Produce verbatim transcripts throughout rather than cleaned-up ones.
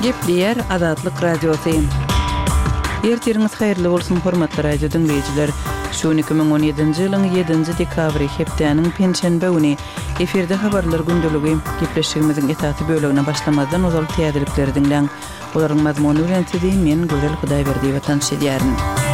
Gepleyer Azatlyk Radiosu. Ertiriniz hayırlı bolsun hormatly radio dinleyijiler. Şu iki bin on ýedinji ýylyň ýedinji dekabry hepdeniň penşenbe güni eferde habarlar gündöligi gepleşigimiziň etaty bölegine başlamazdan ozal täzelikleri dinleň. Olaryň mazmuny bilen sizi men Gözel Hudaýberdiýew tanış edýärin.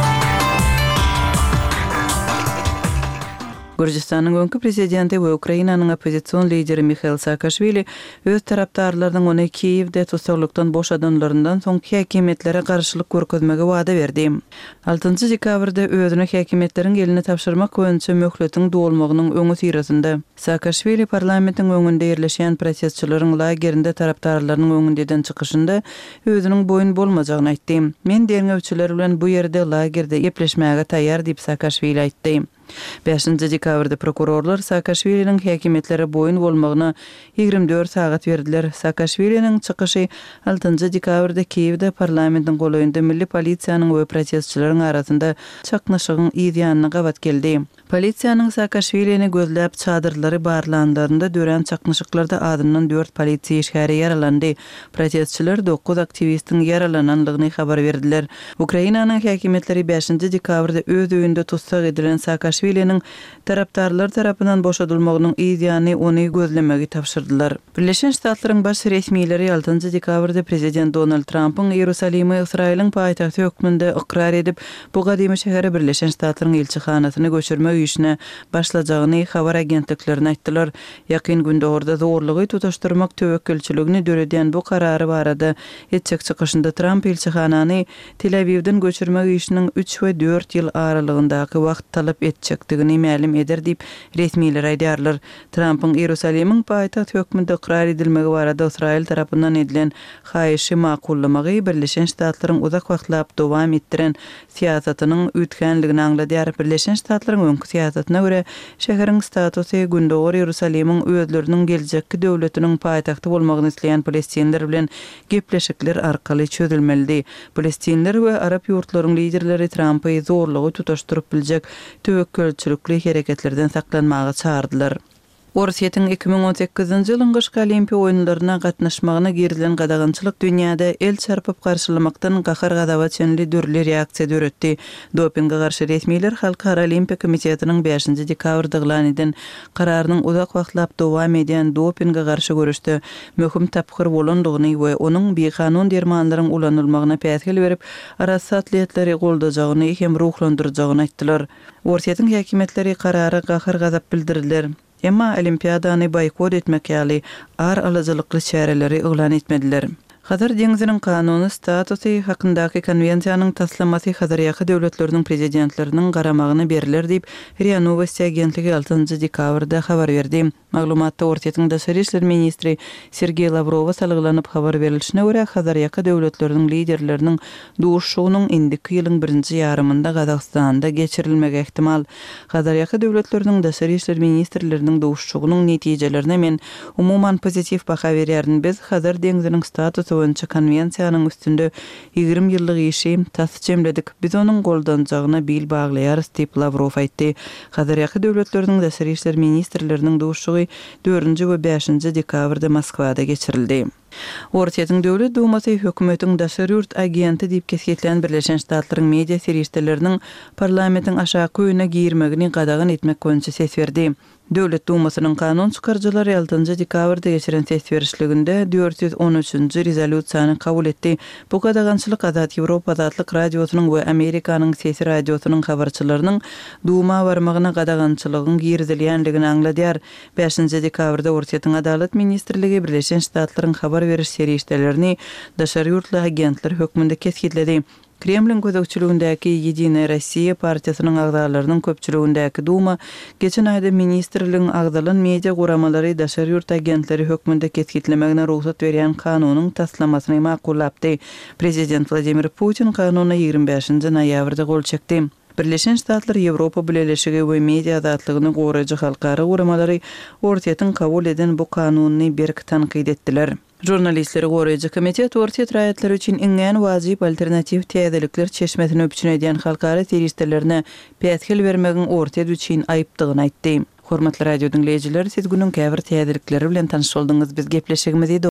Gürjistanyň öňkü prezidenti we Ukrainanyň opozisiýon lideri Mikhail Saakashvili öz tarapdarlarynyň ony Kiýewde tutsaklykdan boşadanlaryndan soň häkimetlere garşylyk görkezmege wada berdi. altynjy dekabrda özüne häkimetleriň eline tapşyrmak boýunça möhletiň dolmagynyň öňü sirasynda Saakashvili parlamentiň öňünde ýerleşen prosesçilerin lagerinde tarapdarlarynyň öňünden çykyşynda özüniň boyun bolmajagyny aýtdy. Men deňewçiler bilen bu ýerde lagerde ýepleşmäge taýýar diýip Saakashvili aýtdy. beşinji dekabrda prokurorlar Saakashviliniň häkimetlere boyun bolmagyna ýigrimde dört sagat berdiler. Saakashviliniň çykyşy altynjy dekabrda Kiýewde parlamentiň golaýynda milli polisiýanyň we prosesçileriň arasynda çaknaşygyň ýa-da gabat geldi. Polisiýanyň Saakashvilini gözläp çadyrlary barlanlarynda dören çaknaşyklarda adından dört polisiýa işgäri ýaralandy. Prosesçiler dokuz aktivistiň yaralananlygyny habar berdiler. Ukrainanyň häkimetleri beşinji dekabrda öz öýünde tutsak edilen Saakashviliniň tarapdarlar tarapyndan boşadylmagynyň ýa-da ony gözlemegi tapşyrdylar. Birleşen Ştatlaryň baş resmiýetleri altynjy dekabrda prezident Donald Trumpyň Ýerusalimy Israýlyň paýtagty hökmünde ikrar edip, bu gadymy şähere Birleşen Ştatlaryň elçihanasyny göçürmek işine başlajagyny habar agentliklerine aýtdylar. Ýakyn günde orada zorlugy tutaşdyrmak töwekkilçiligini döredýän bu karary barada etjek çykyşynda Trump elçihanany Tel Avivden göçürmek işiniň üç we dört ýyl aralygyndaky wagt talap etjekdigini ma'lum eder diýip resmiýetler aýdýarlar. Trumpyň Ýerusalimyň paýtagy hökmünde ikrar edilmegi barada Israýil tarapyndan edilen haýyşy makullamagy Birleşen Ştatlaryň uzak wagtlap dowam etdiren siýasatynyň ütkenligini aňladýar. Birleşen Ştatlaryň öňkü siýasatyna görä şäheriň statusy gündogor Ýerusalimiň özleriniň geljekki döwletiniň paýtagty bolmagyny isleýän palestinler bilen gepleşikler arkaly çözülmeli. Palestinler we arab ýurtlarynyň liderleri Trumpy zorlugy tutaşdyryp biljek töwekkilçilikli hereketlerden saklanmagy çağırdylar. Orsiýetin iki bin on sekizinji ýylyň gyşky olimpiýa oýunlaryna gatnaşmagyna gerilen gadagançylyk dünýäde el çarpyp garşylamakdan gahar gadaba çenli dürli reaksiýa döretdi. Dopingga garşy resmiýetler Halkara Olimpiýa Komitetiniň beşinji dekabrda eglan eden kararynyň uzak wagtlap dowam edýän dopingga garşy görüşde möhüm tapkyr bolandygyny we onuň bekanun dermanlaryň ulanylmagyna päsgel berip, arasy atletleri goldajagyny hem ruhlandyrajagyny aýtdylar. Orsiýetin häkimetleri karary gahar gazap bildirdiler. Emma olimpiadany boykot etmek ýaly ar alajylykly çäreleri eglan etmediler. Hazır deňiziniň kanuny statusy hakyndaky konwensiýanyň taslamasy hazır ýaky döwletleriniň prezidentleriniň garamagyna beriler diýip R I A Novosti agentligi altynjy dekabrda habar berdi. Maglumatda Orsiýetin daşary işler ministri Sergey Lavrowa salgylanyp habar berilişine görä hazır ýaky döwletleriniň liderleriniň duşugynyň indiki ýylyň birinji ýarymynda Gazagstanda geçirilmegi ihtimal. Hazır ýaky döwletleriniň daşary işler ministrleriniň duşugynyň netijelerine men umuman pozitiv baha berýärin. Biz hazır deňiziniň statusy boýunça konwensiýanyň üstünde ýigrim ýyllyk işi tasjemledik. Biz onuň goldanjagyna bil baglaýarys diýip Lavrov aýtdy. Hazır ýaky döwletleriniň daşary işler ministrleriniň duşugy dördünji we beşinji dekabrda Moskwada geçirildi. Orsiýetin döwlet dumasy hökümetiň daşary ýurt agenti diýip kesgitlen Birleşen Ştatlaryň media serýişleriniň parlamentiň aşaky öýüne girmegini gadagan etmek boýunça ses berdi. Döwlet dumasynyň kanun çykarjylary altynjy dekabrda geçiren ses berişliginde dört yüz on üçünji rezolýusiýany kabul etdi. Bu gadagançylyk Azat Ýewropa Azatlyk radiosynyň we Amerikanyň sesi radiosynyň habarçylarynyň duma barmagyna gadagançylygyň girizilýänligini aňladýar. beşinji dekabrda Orsiýetin Adalet ministrligi Birleşen Ştatlaryň habar beriş serýişlerini daşary ýurtly agentler hökmünde kesgitledi. Kremlin gözegçiligindäki Ýedine Rossiýa partiýasynyň agdalarynyň köpçüligindäki duma geçen aýda ministrligiň agdalan media guramalary daşary ýurt agentleri hökmünde kesgitlemegine ruhsat berýän kanunyň taslamasyny makullapdy. Prezident Vladimir Putin kanuny ýigrimbi beşinji noýabrda gol çekdi. Birleşen Ştatlar Ýewropa Birleşigi we media azatlygyny goraýjy halkara guramalary Orsiýetin kabul eden bu kanuny berk tanqid etdiler. Jurnalistleri goraýjy komitet Orsiýet raýatları üçin iňen wajyp alternativ täzelikler çeşmesini öpçün edýän halkara serýişlerine päsgel bermegiň Orsiýet üçin aýypdygyny aýtdy. Hormatly radio dinleyijiler, siz günüň käbir täzelikleri bilen tanyş boldunuz. Biz gepleşigimizi